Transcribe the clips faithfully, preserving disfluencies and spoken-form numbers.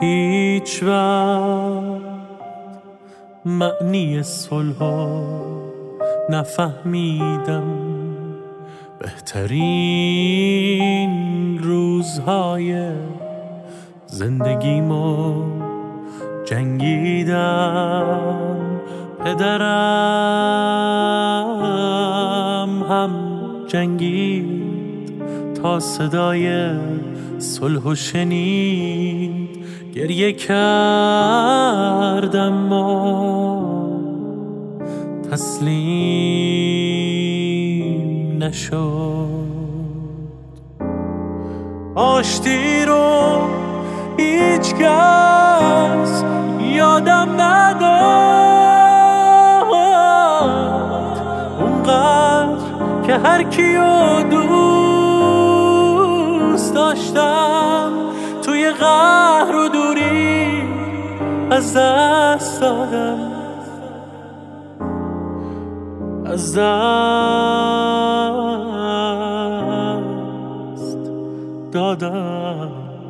هیچ وقت معنی صلحو نفهمیدم. بهترین روزهای زندگیمو جنگیدم. پدرم هم جنگید تا صدای صلحو شنید. گریه کردم ما تسلیم نشد. آشتی رو هیچ کس یادم نداد. اونقدر که هر کیو دوست داشتم توی قهر و دوری از دست دادم. از دست دادم.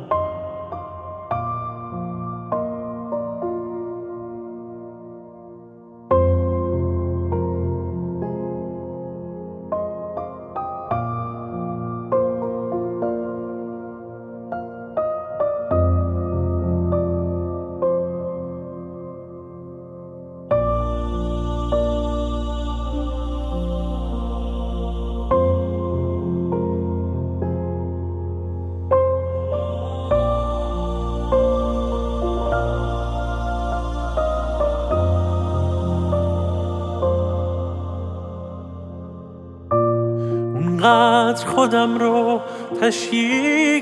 اونقدر خودم رو تشییع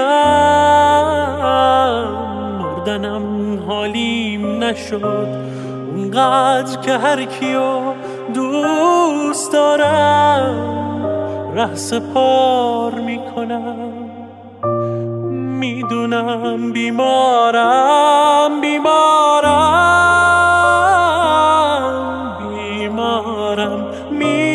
کردم مردنم حالیم نشد. اونقدر که هر کیو دوست دارم ره سپار میکنم. میدونم بیمارم بیمارم بیمارم می